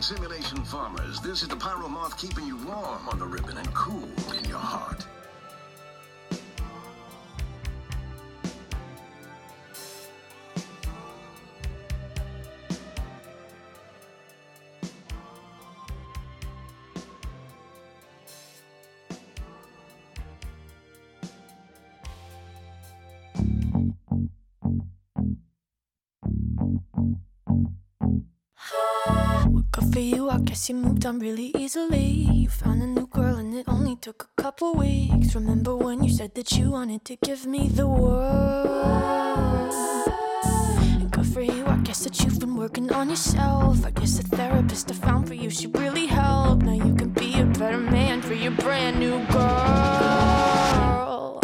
Simulation Farmers, this is the Pyro Moth keeping you warm on the ribbon and cool in your heart. Good for you, I guess you moved on really easily. You found a new girl and it only took a couple weeks. Remember when you said that you wanted to give me the world? And good for you, I guess that you've been working on yourself. I guess the therapist I found for you, she really helped. Now you can be a better man for your brand new girl.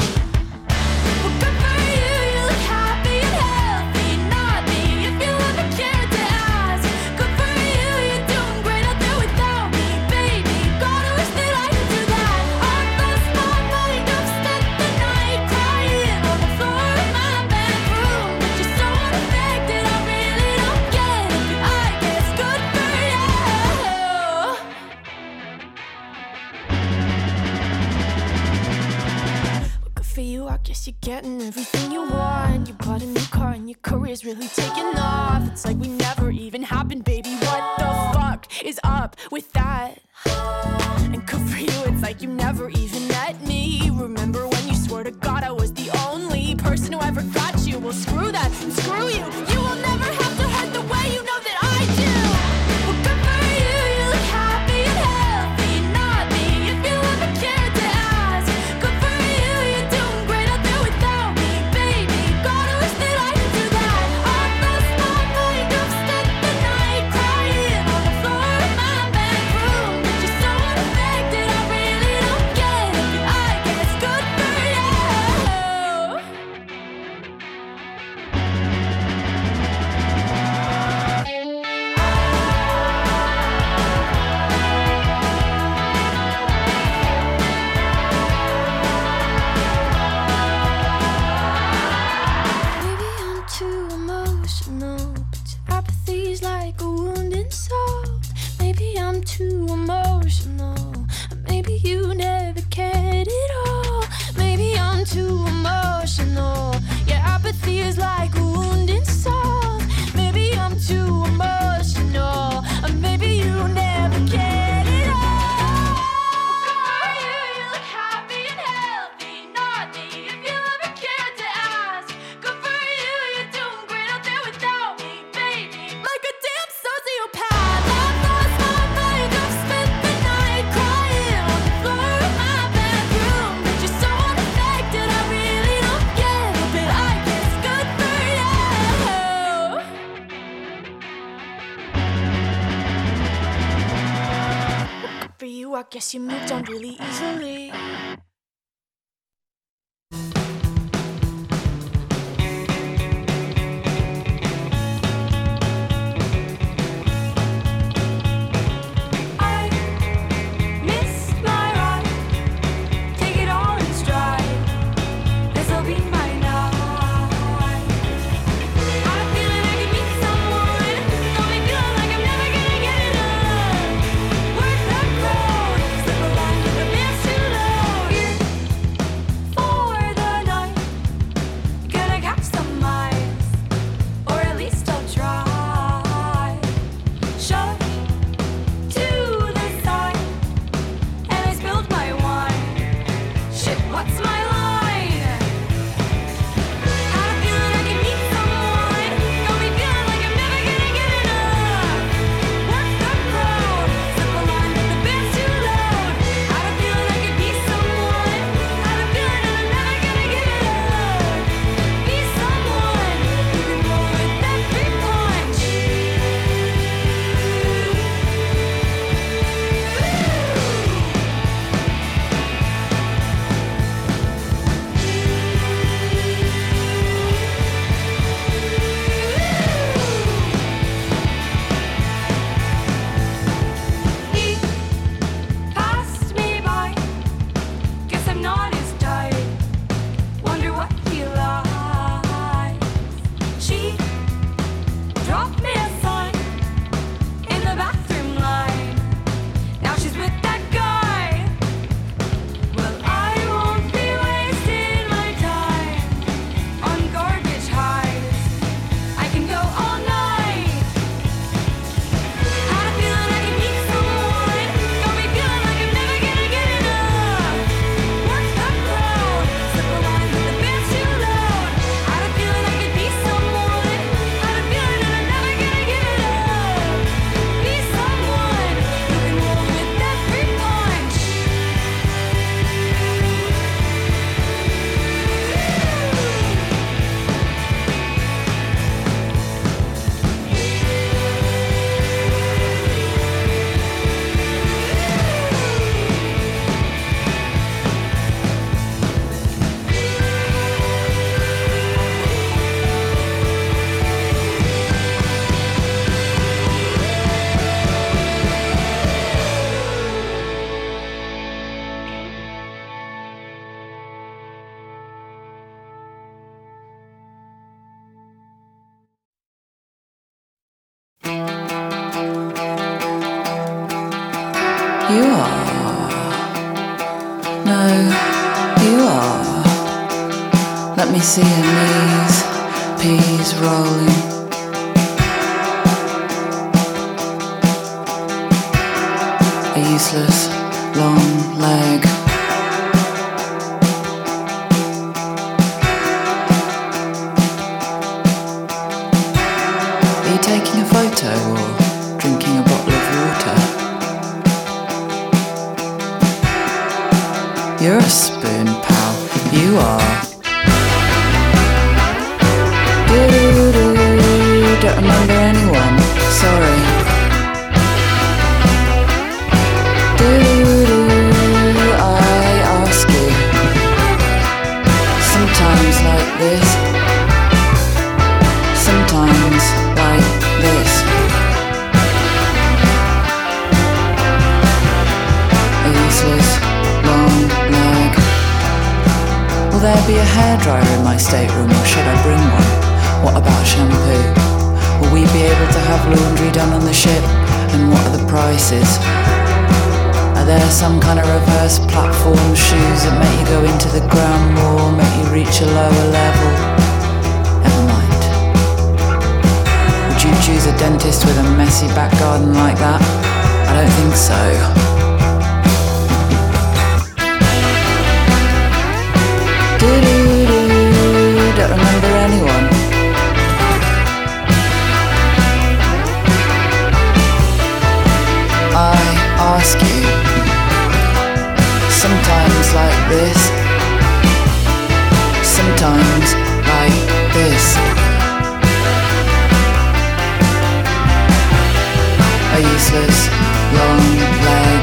Guess you're getting everything you want. You bought a new car and your career's really taking off. It's like we never even happened, baby. What the fuck is up with that? And good for you, it's like you never even met me. Remember when you swore to God I was the only person who ever got you? Well, screw that and screw you. You will never have to hurt the way you know that I do. Well, good for you, you look happy and healthy. Not me, if you ever cared to ask. Good for you, you're doing great out there without me, baby. God, I wish that I could do that. I lost my mind, I've spent the night crying on the floor of my bedroom. But you're so unaffected, I really don't get it. But I guess good for you. Maybe I'm too emotional, but your apathy's like a wounded soul. Maybe I'm too emotional, or maybe you never cared at all. Maybe I'm too emotional, your apathy is like a wounded soul. Maybe I'm too emotional, or maybe you never cared at all. Good for you, you look happy and healthy. Not me, if you ever cared to ask. Good for you, you're doing great out there without me, baby. Like a damn sociopath. I've lost my mind, I've spent the night crying on the floor of my bedroom. But you're so unaffected, I really don't get it. But I guess good for you. Good for you, I guess you moved on really easily. I miss my ride, take it all in stride. This'll be my night. I'm feeling I can meet someone, got me feeling like I'm never gonna get enough. Work the road, slip along with the best you love. You are. No, you are. Let me see your knees, peas rolling. A useless long leg. Are you taking a photo or drinking a bottle of water? You're a spoon, pal. You are. Don't remember anyone. Sorry. I ask you. Sometimes like this. Sometimes like this. A useless long leg. Will there be a hairdryer in my stateroom, or should I bring one? What about shampoo? Will we be able to have laundry done on the ship? And what are the prices? Are there some kind of reverse platform shoes that make you go into the ground more, make you reach a lower level? Never mind. Would you choose a dentist with a messy back garden like that? I don't think so. Don't remember anyone. I ask you. Sometimes like this. Sometimes like this. A useless long leg.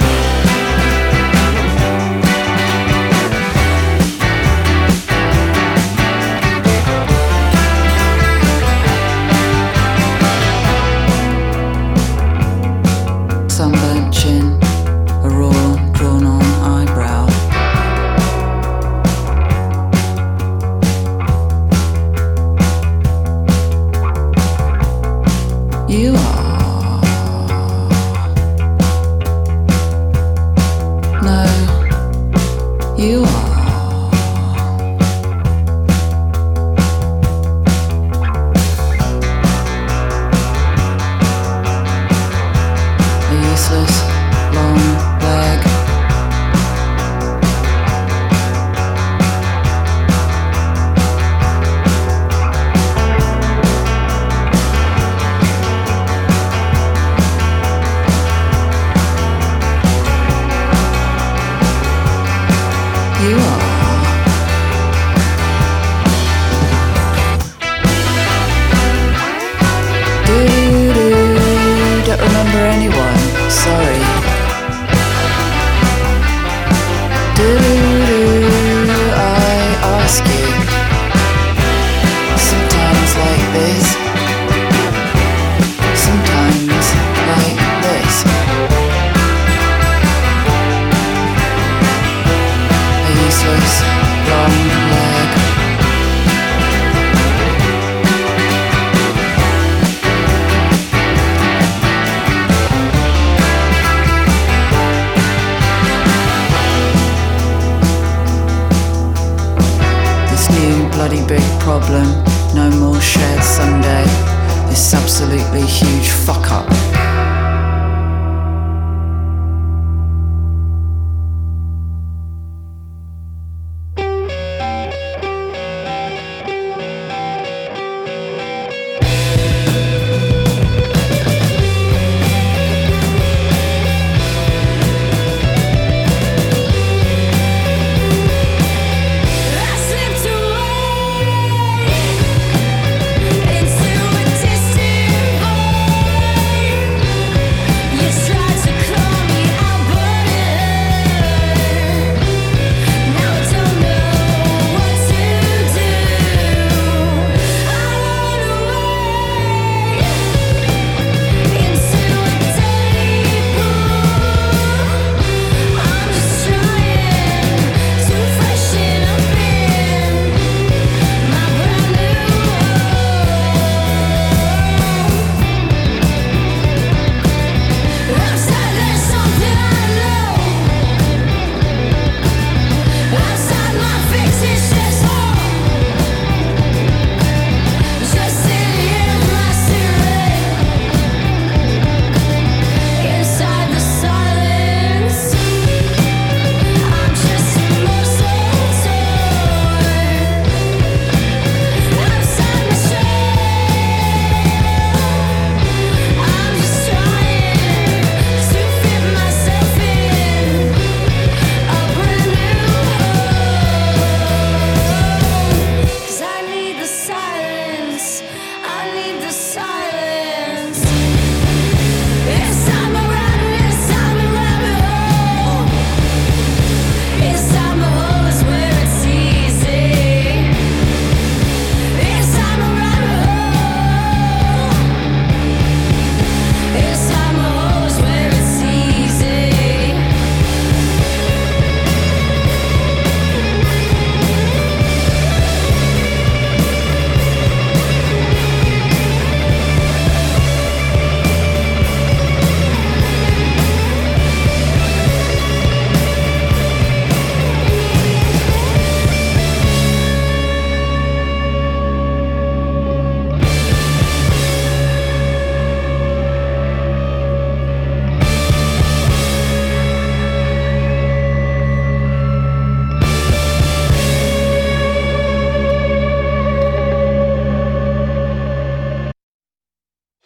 Sunburnt chin, a raw, drawn-on eyebrow. You are. No, you are. Useless long leg. You are. Don't remember anyone. Sorry. I ask you. Sometimes like this. Sometimes like this. A useless long leg. Bloody big problem, no more shared Sunday. This absolutely huge fuck up. Into a distant void.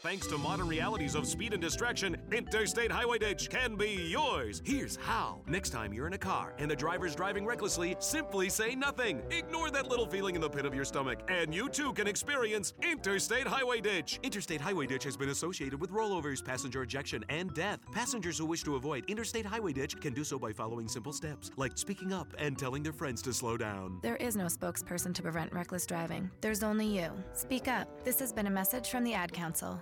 Thanks to modern realities of speed and distraction, Interstate Highway Ditch can be yours. Here's how. Next time you're in a car and the driver's driving recklessly, simply say nothing. Ignore that little feeling in the pit of your stomach, and you too can experience Interstate Highway Ditch. Interstate Highway Ditch has been associated with rollovers, passenger ejection, and death. Passengers who wish to avoid Interstate Highway Ditch can do so by following simple steps, like speaking up and telling their friends to slow down. There is no spokesperson to prevent reckless driving. There's only you. Speak up. This has been a message from the Ad Council.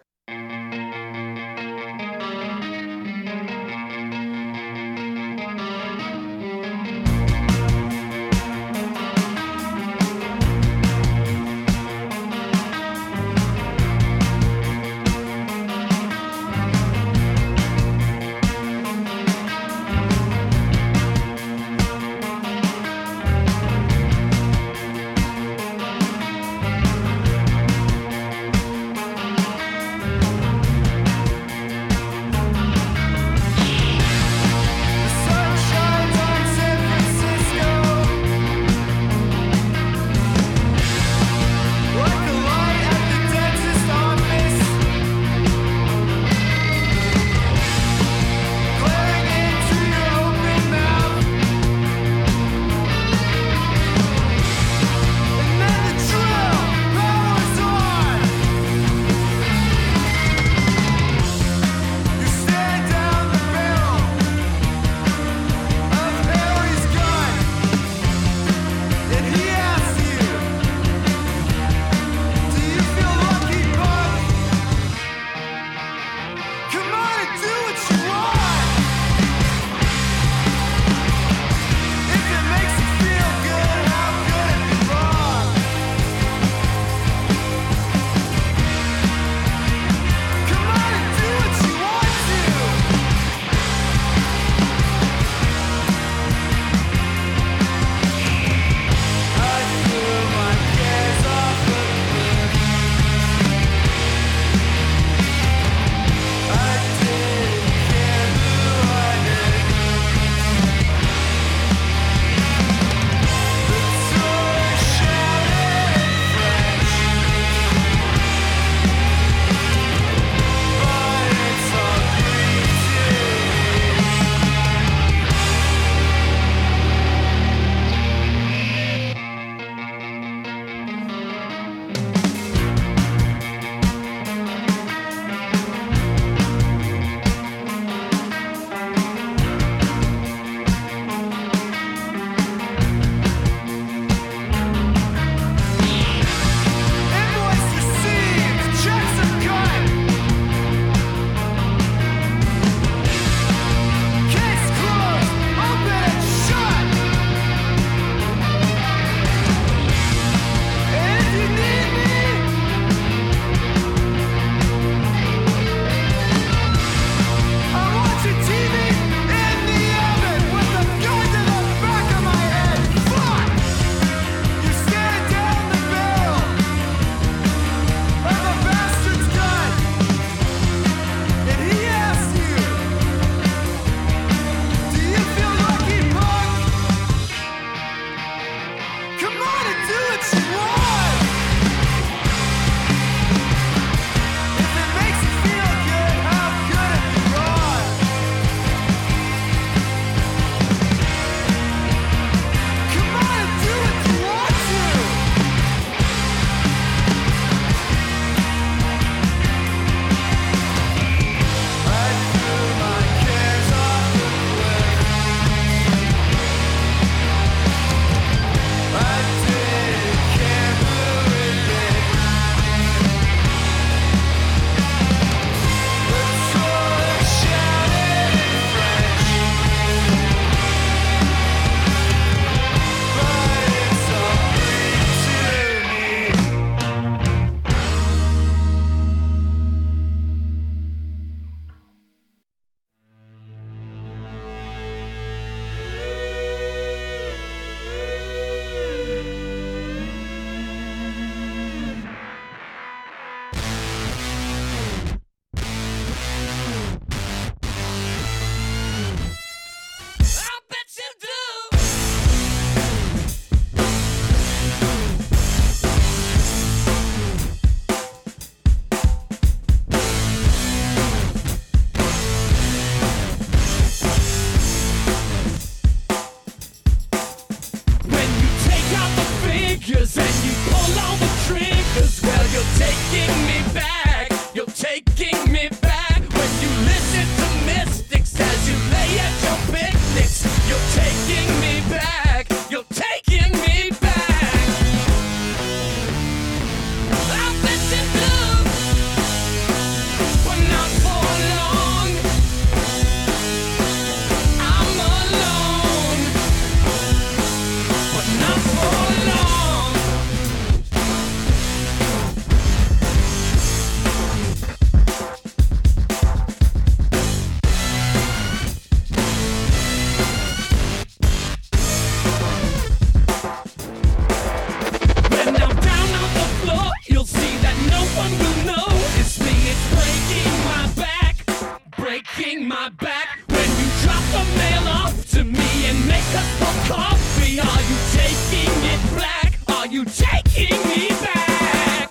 my back when you drop the mail off to me and make us for coffee. Are you taking it black? Are you taking me back?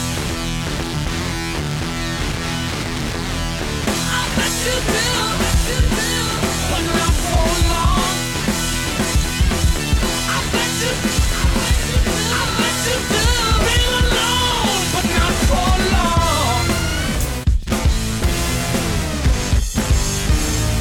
I bet you do, but not for long. I bet you do, real alone, but not for long.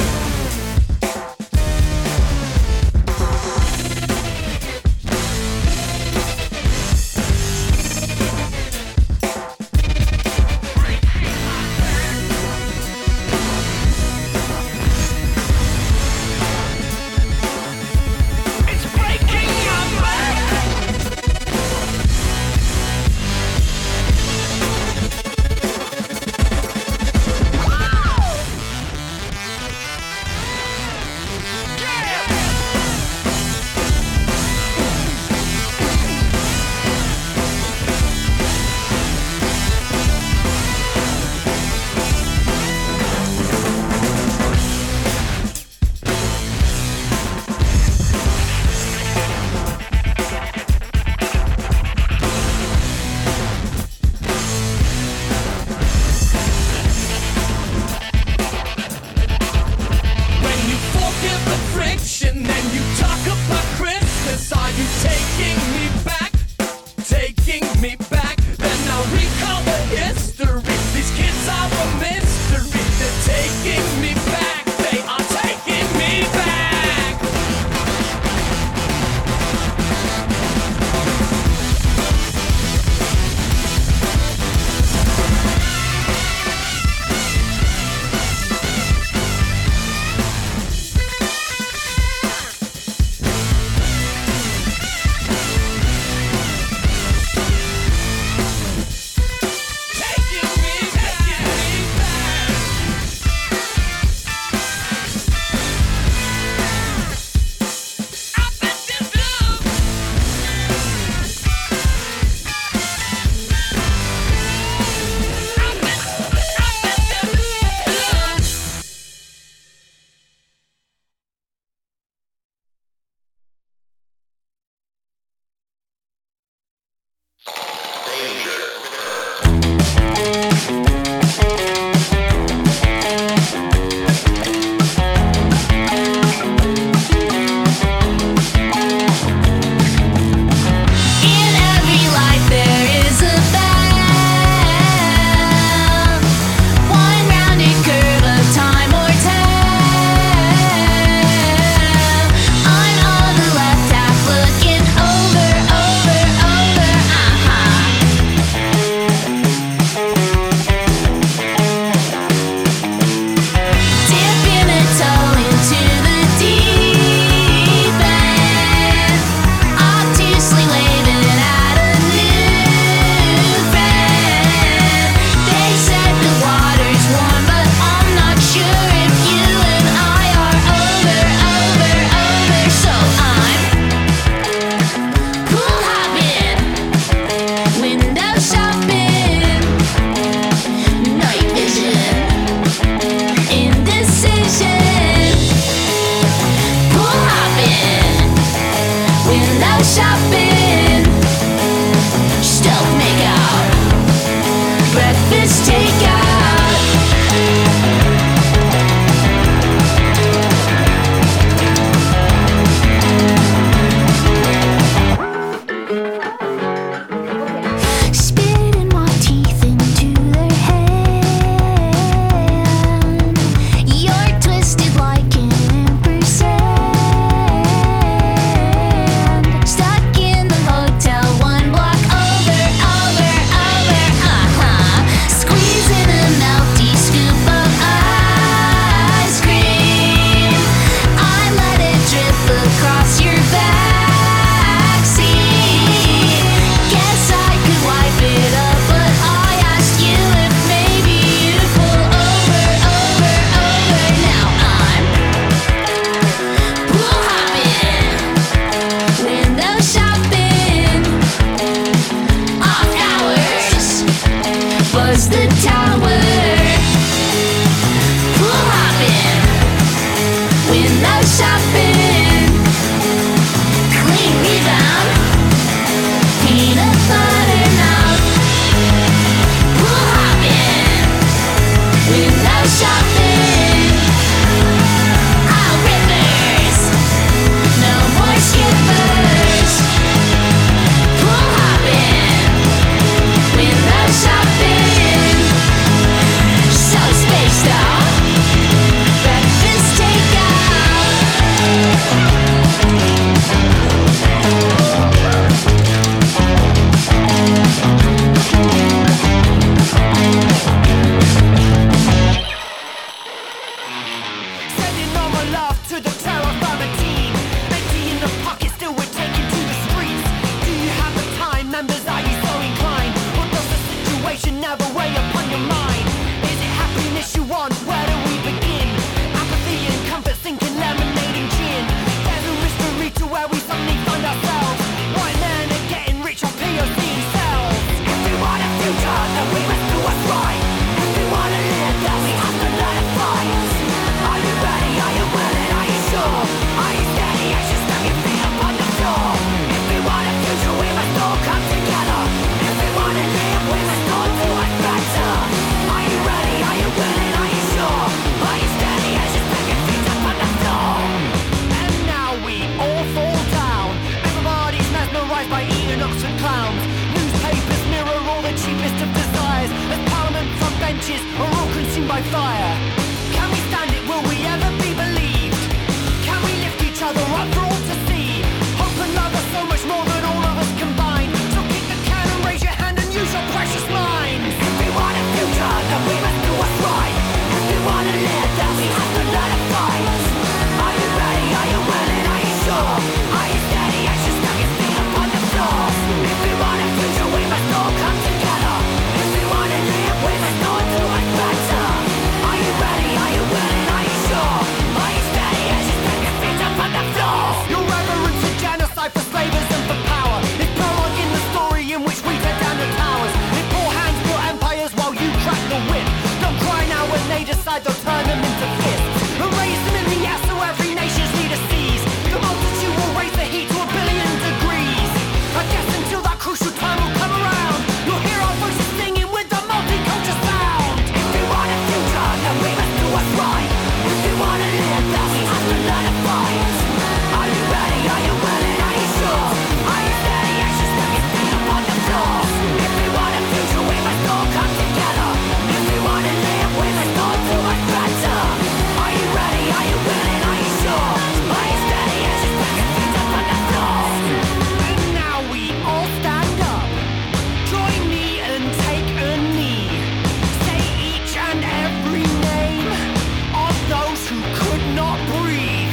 are all consumed by fire. Can we stand it? Will we ever be believed? Can we lift each other up for all to see? Hope and love are so much more than all of us combined. So kick the can and raise your hand and use your precious minds. If we want a future, then we must do what's right. If we want to live, then we have to learn to fight. Are you ready? Are you willing? Are you sure? Are you steady? I should stuck your feet upon the floor. If we want a future, we must all come together. If we want to live, we must all do it better. Are you ready? Are you willing? Are you sure? Are you steady? I should stuck your feet upon the floor. Your reverence for genocide, for slavers and for power. It's prologue in the story in which we tear down the towers. With poor hands built empires while you crack the whip. Don't cry now when they decide they'll turn them into fists. And raise them in the air so every nation's leader sees. The multitude will raise the heat to 1 billion degrees. I guess until that crucial time will come around, you'll hear our voices singing with the multicultural sound. If we want a future, then we must do what's right. If we want to live, then we have to learn to fight. Are you ready? Are you willing? Are you sure? Are you steady? I should stuck your feet upon the floor. If we want a future, we must all come together. If we want to live, we must all do it better. Are you ready? Are you willing? Are you sure? Are you steady? I should stuck your feet upon the floor. And now we all stand up. Join me and take a knee. Say each and every name of those who could not breathe.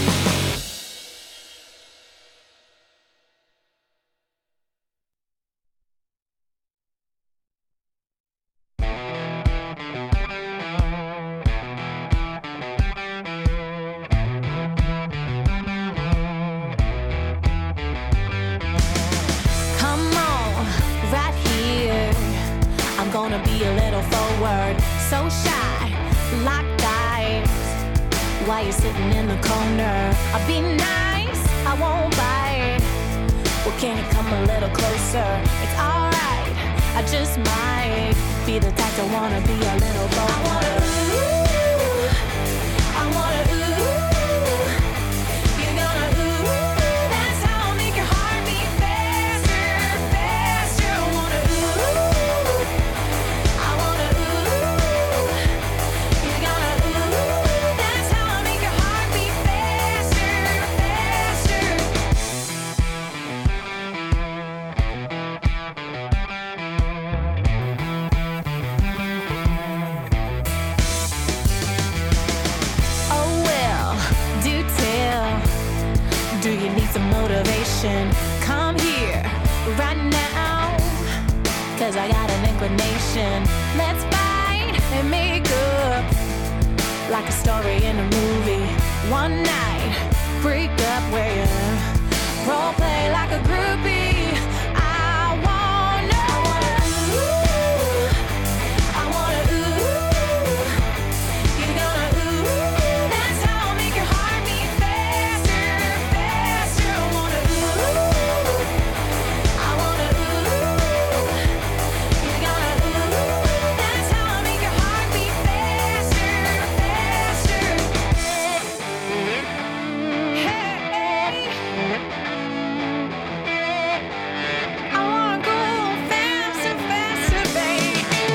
Come on, right here. I'm gonna be a little forward, so shy, locked eyes. While you're sitting in the corner, I'll be nice, I won't bite. Well, can you come a little closer? It's alright, I just might be the type to wanna be a little bold. I wanna ooh, I wanna ooh. You're gonna ooh, that's how I'll make your heart beat faster, faster. I wanna ooh, I wanna ooh. You're gonna ooh, that's how I'll make your heart beat faster, faster. Oh well, do tell. Do you need some motivation? Come here right now, 'cause I got an inclination. Let's fight and make up like a story in a movie. One night, break up where you role play like a groupie. I wanna ooh, I wanna ooh. You're gonna ooh, that's how I'll make your heart beat faster, faster. I wanna ooh, I wanna ooh. You're gonna ooh, that's how I'll make your heart beat faster, faster. Hey, I wanna go faster, faster, baby.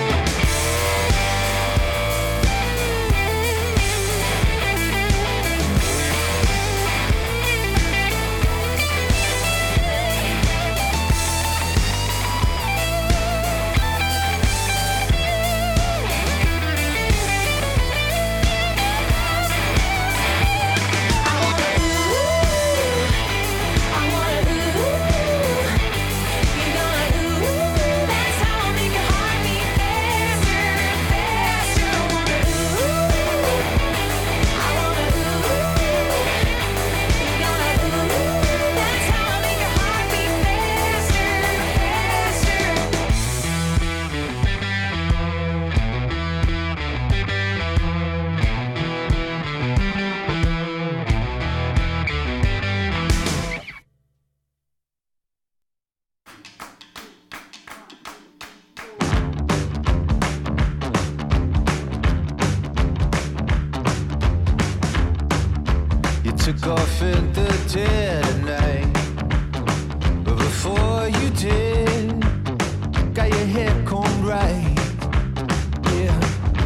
took off in the dead of night. But before you did, got your hair combed right. Yeah,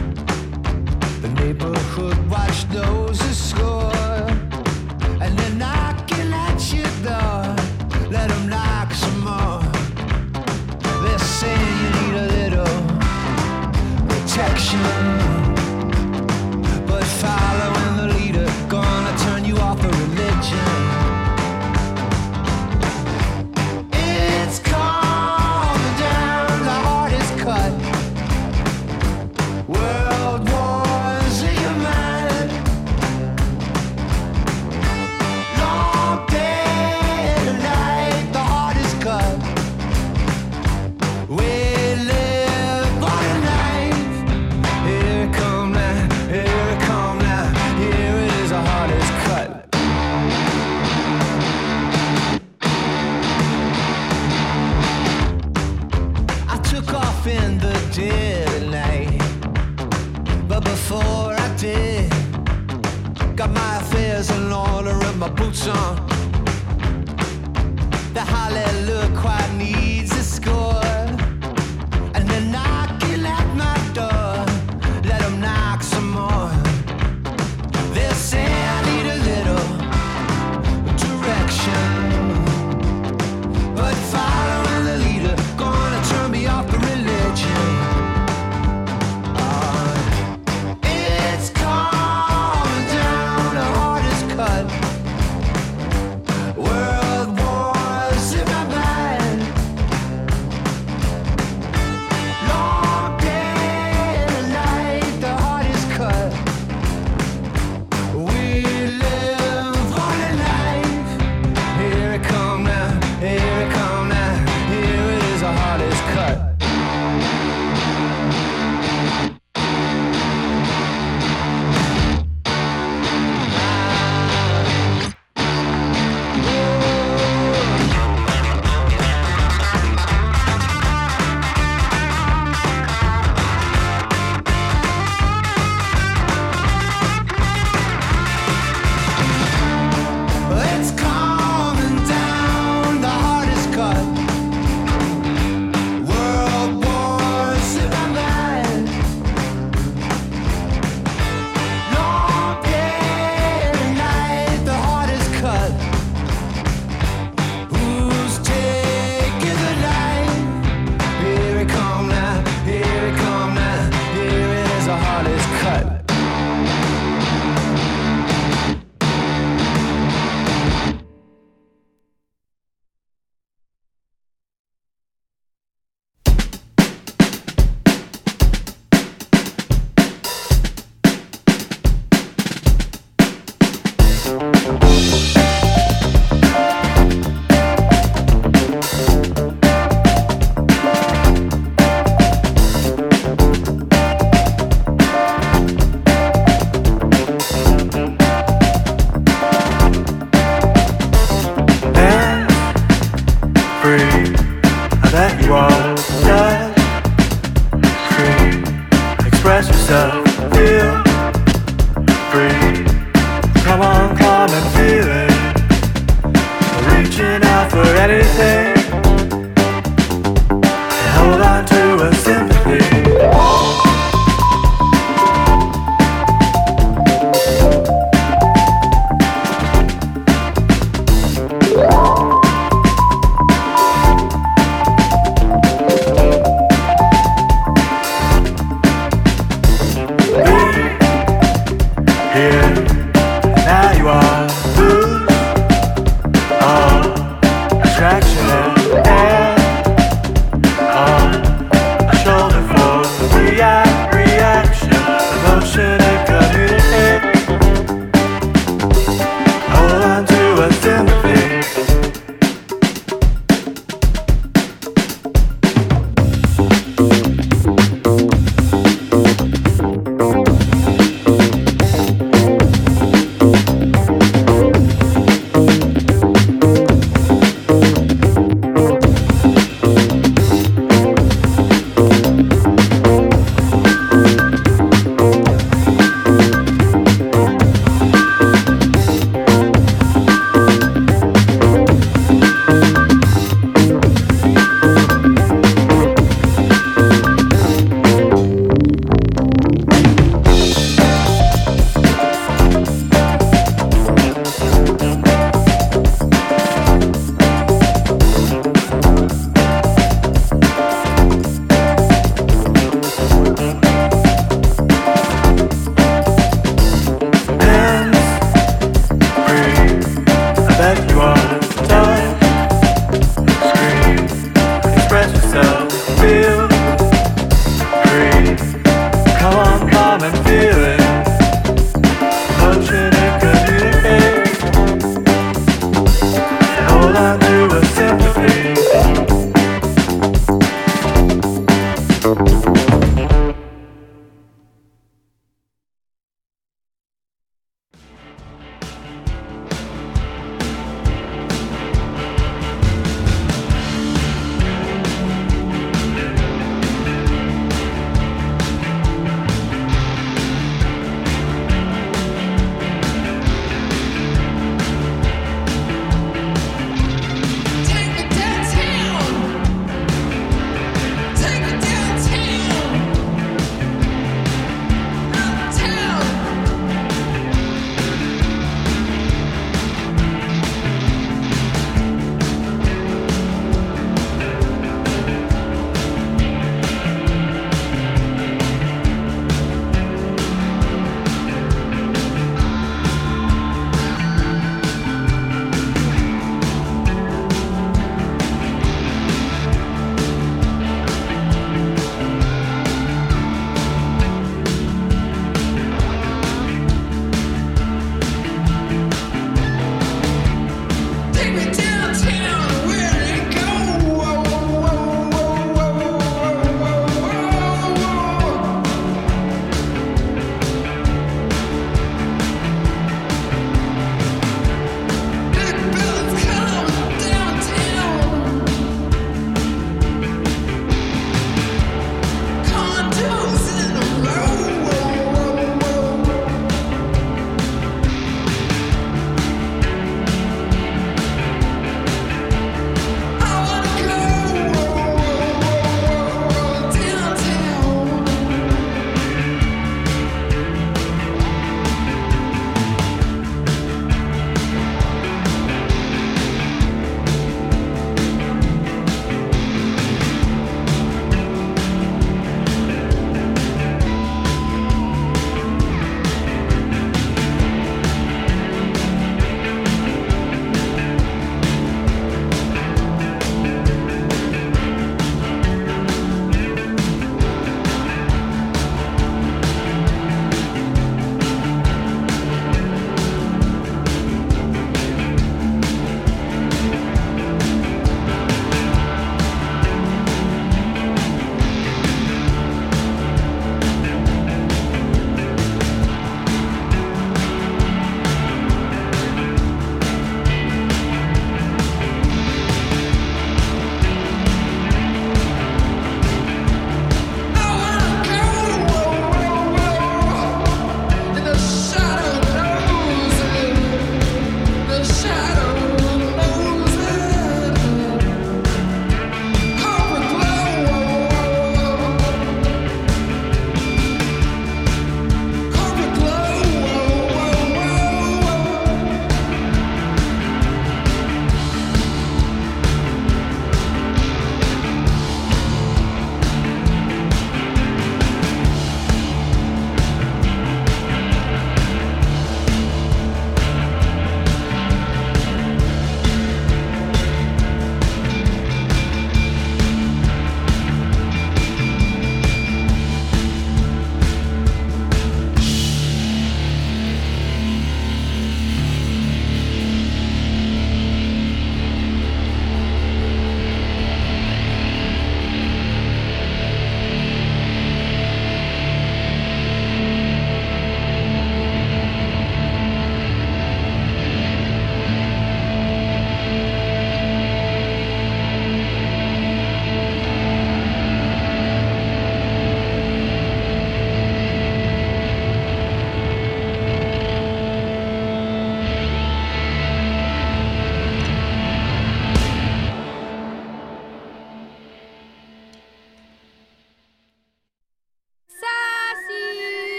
before I did. Got my affairs in order and my boots on. The hallelujah quite needs a score. And they're knocking at my door. Let them knock some more. They'll say I need a little direction, but following the leader gonna turn me off the religion. It's coming down, the hardest cut. World wars in my mind.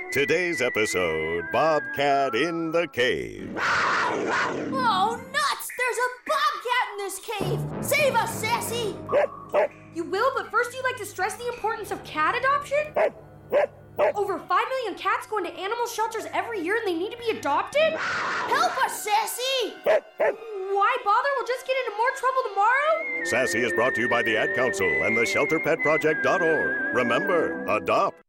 Today's episode, Bobcat in the Cave. Oh, nuts! There's a bobcat in this cave! Save us, Sassy! You will, but first you'd like to stress the importance of cat adoption? Over 5 million cats go into animal shelters every year and they need to be adopted? Help us, Sassy! Why bother? We'll just get into more trouble tomorrow? Sassy is brought to you by the Ad Council and the ShelterPetProject.org. Remember, adopt.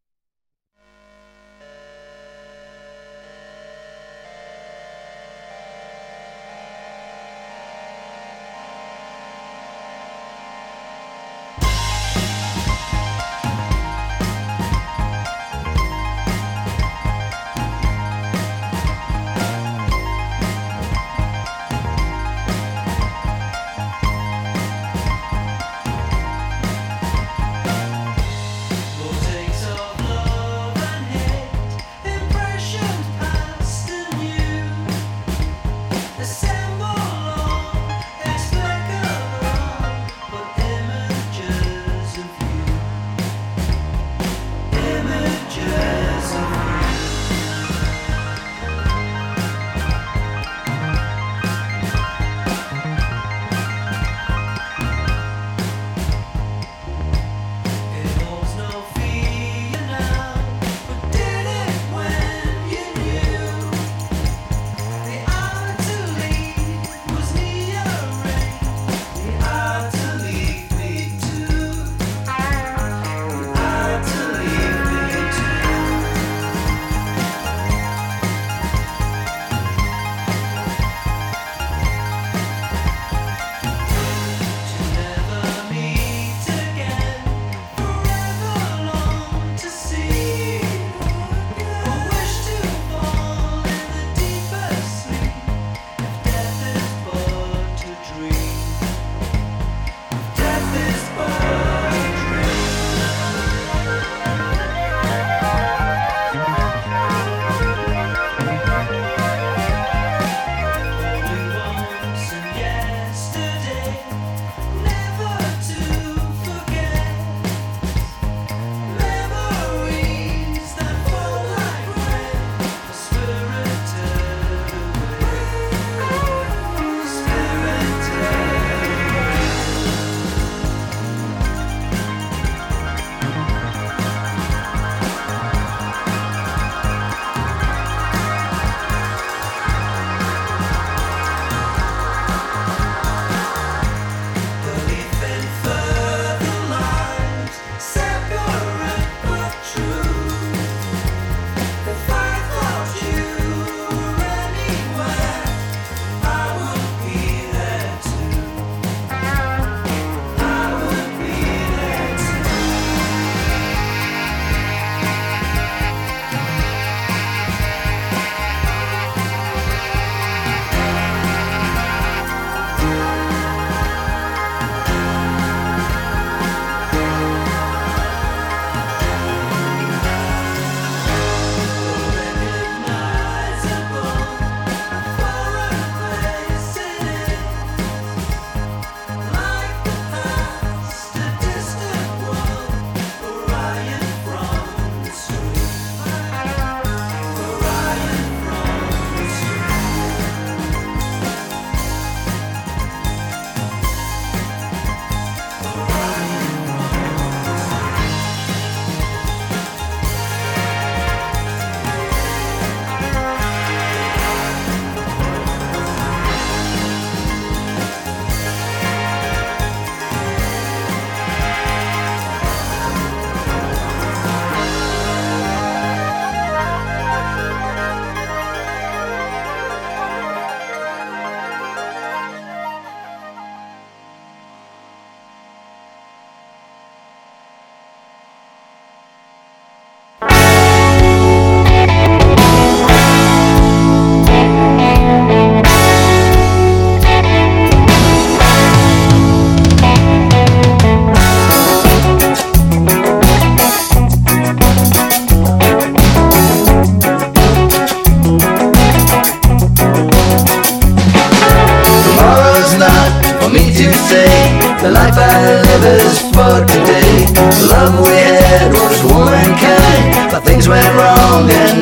The life I live is for today. The love we had was warm and kind, but things went wrong and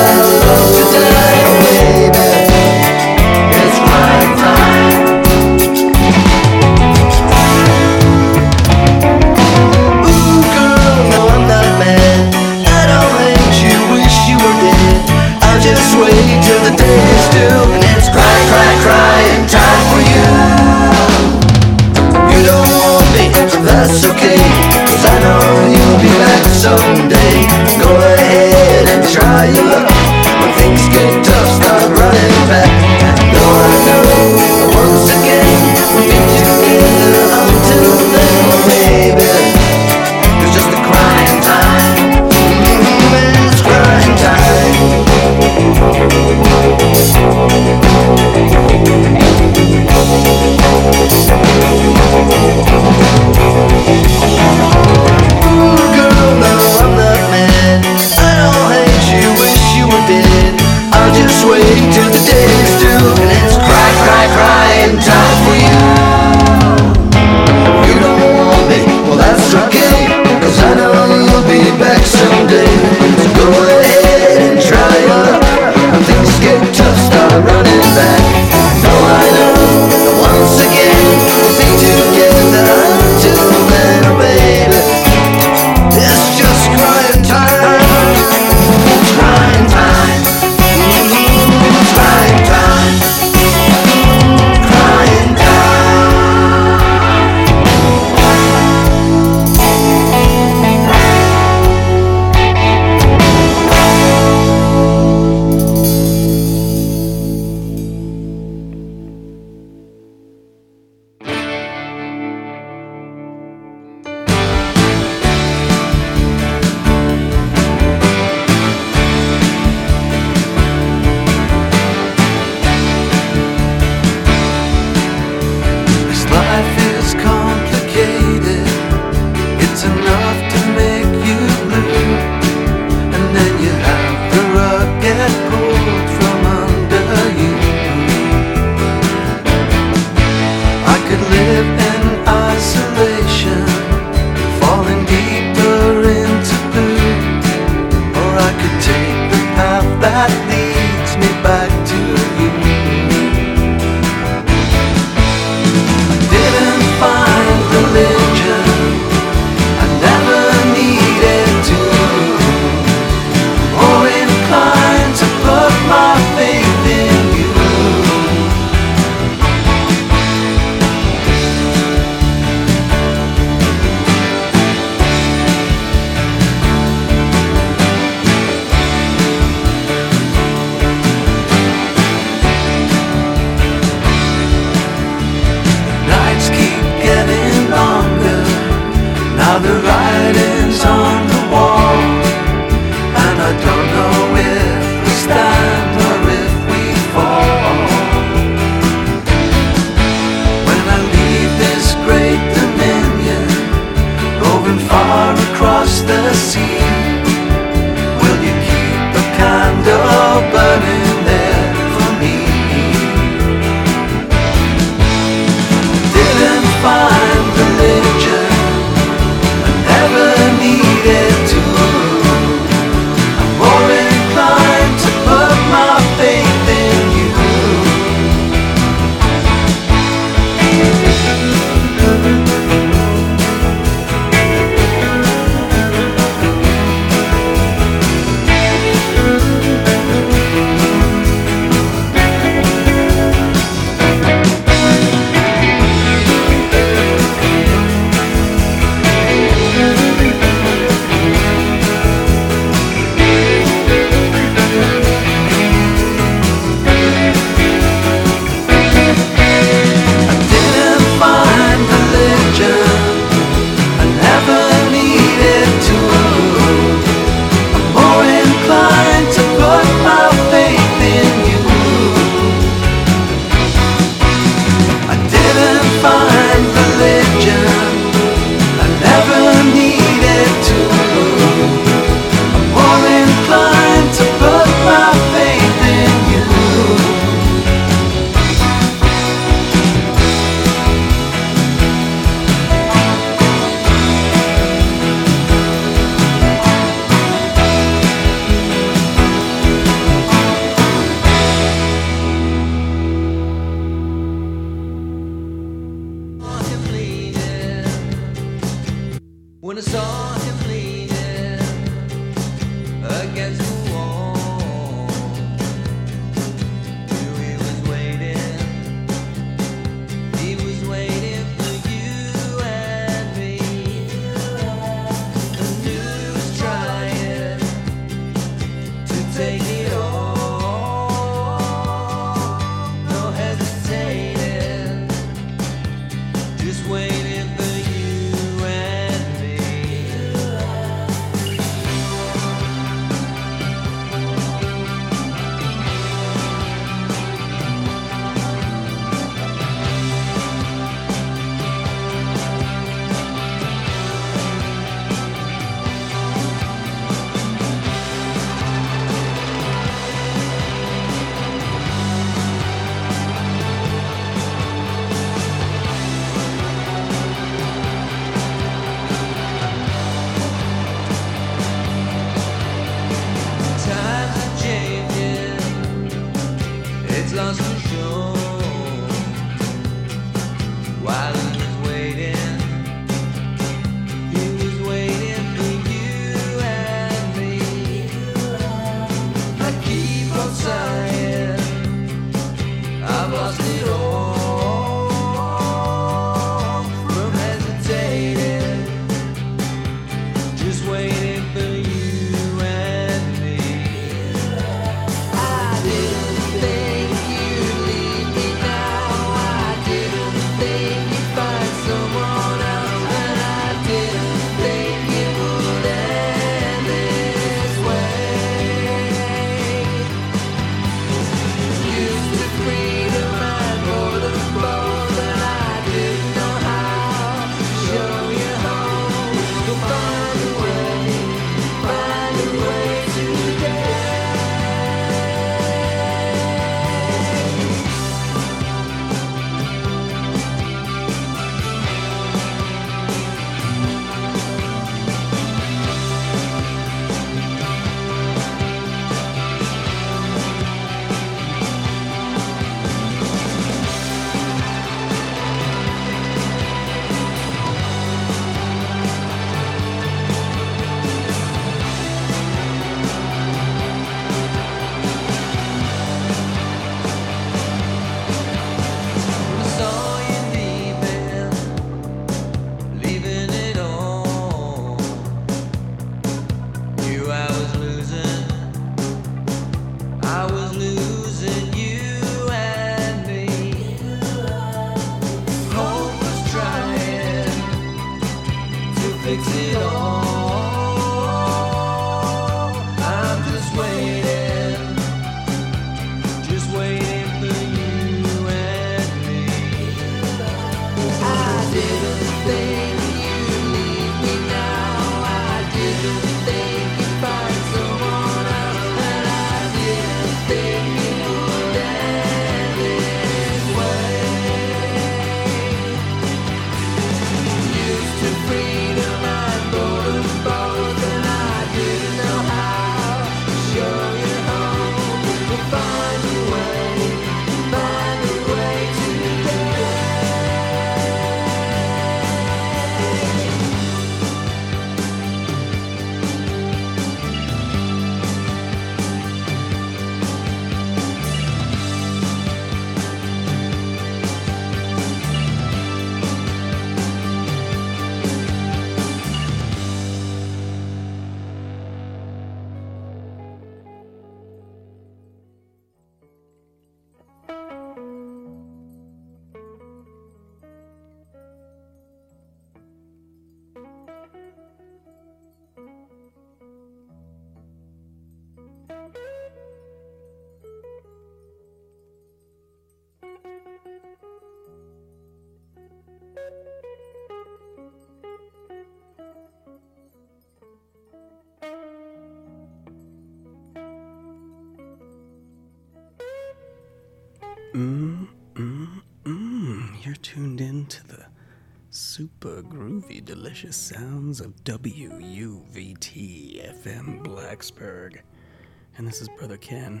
You're tuned in to the super groovy, delicious sounds of WUVT FM Blacksburg. And this is Brother Ken.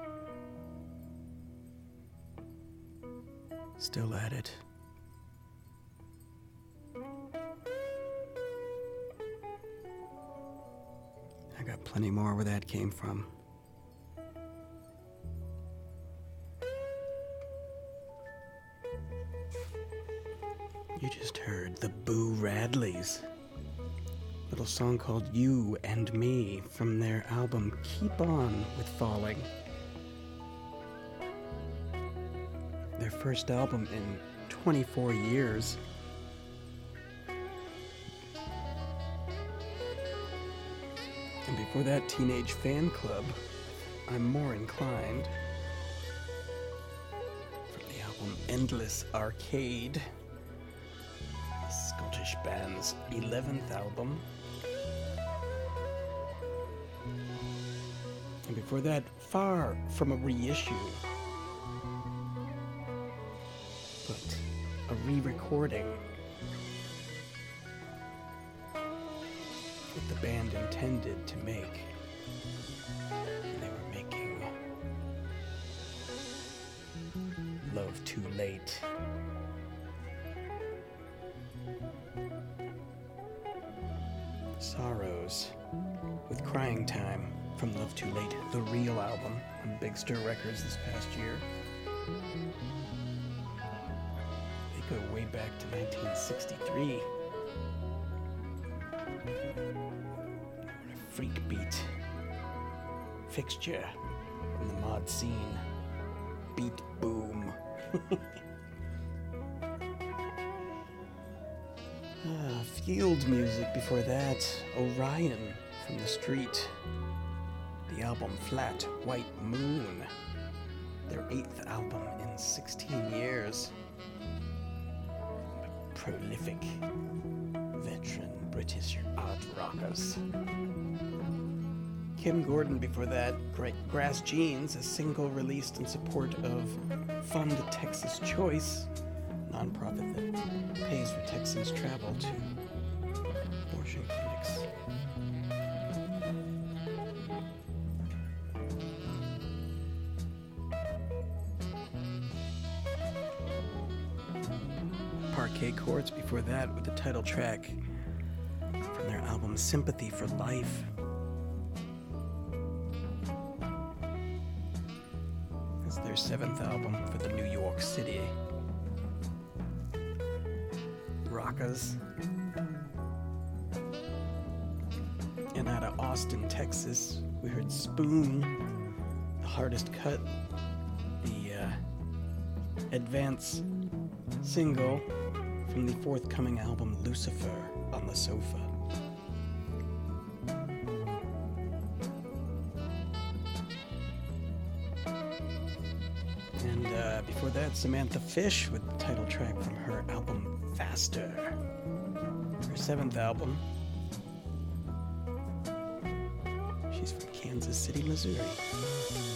Still at it. I got plenty more where that came from. You just heard the Boo Radleys. Little song called You and Me from their album Keep On With Falling. Their first album in 24 years. And before that, Teenage Fan Club, I'm More Inclined. From the album Endless Arcade. Scottish band's 11th album. And before that, far from a reissue, but a re-recording that the band intended to make. And they were making Love Too Late. Sorrows with Crying Time from Love Too Late, the real album on Big Stir Records this past year. They go way back to 1963. What a freak beat fixture in the mod scene. Beat boom. Field music before that. Orion from the Street. The album Flat White Moon. Their 8th album in 16 years. Prolific veteran British art rockers. Kim Gordon before that. Grass Jeans, a single released in support of Fund Texas Choice, nonprofit that pays for Texans' travel to abortion clinics. Parquet Courts before that with the title track from their album Sympathy for Life. It's their 7th album for the New York City Rockers. And out of Austin, Texas, we heard Spoon, The Hardest Cut, the advance single from the forthcoming album Lucifer on the Sofa. And before that, Samantha Fish with the title track from her album Faster, her 7th album. She's from Kansas City, Missouri.